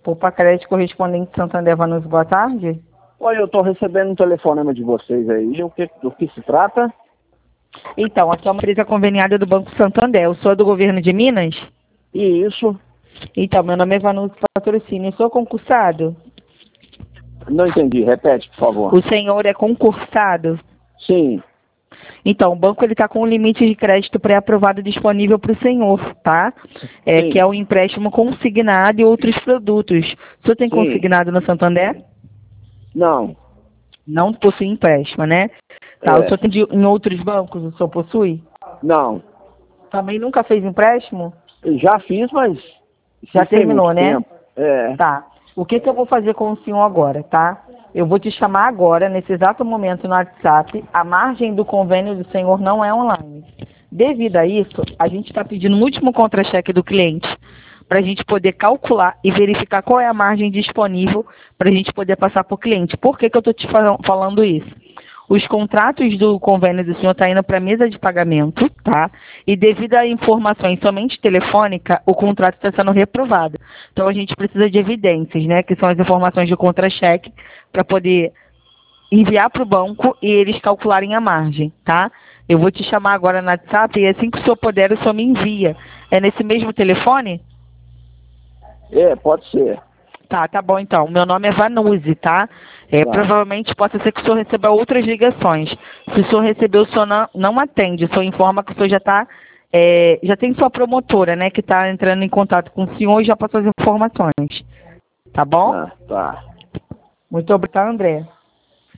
Poupa Crédito correspondente Santander Vanucci, boa tarde. Olha, eu estou recebendo um telefonema de vocês aí. Do que se trata? Então, aqui é uma empresa conveniada do Banco Santander. Eu sou do governo de Minas? Isso. Então, meu nome é Vanucci Patrocínio. Eu sou concursado? Não entendi. Repete, por favor. O senhor é concursado? Sim. Então, o banco está com um limite de crédito pré-aprovado disponível para o senhor, tá? Que é o empréstimo consignado e outros produtos. O senhor tem consignado no Santander? Não. Não possui empréstimo, né? Tá, o senhor tem em outros bancos, o senhor possui? Não. Também nunca fez empréstimo? Eu já fiz, mas... Já terminou, né? Tempo. Tá. O que eu vou fazer com o senhor agora, tá? Eu vou te chamar agora, nesse exato momento no WhatsApp. A margem do convênio do senhor não é online. Devido a isso, a gente está pedindo o último contra-cheque do cliente para a gente poder calcular e verificar qual é a margem disponível para a gente poder passar para o cliente. Por que eu estou te falando isso? Os contratos do convênio do senhor estão indo para a mesa de pagamento, tá? E devido a informações somente telefônica, o contrato está sendo reprovado. Então, a gente precisa de evidências, né? Que são as informações de contra-cheque, para poder enviar para o banco e eles calcularem a margem, tá? Eu vou te chamar agora no WhatsApp e assim que o senhor puder, o senhor me envia. É nesse mesmo telefone? Pode ser. Tá bom então. Meu nome é Vanucci, tá? Provavelmente possa ser que o senhor receba outras ligações. Se o senhor receber, o senhor não atende. O senhor informa que o senhor já tem sua promotora, né? Que está entrando em contato com o senhor e já passou as informações. Tá bom? Tá. Muito obrigado, André.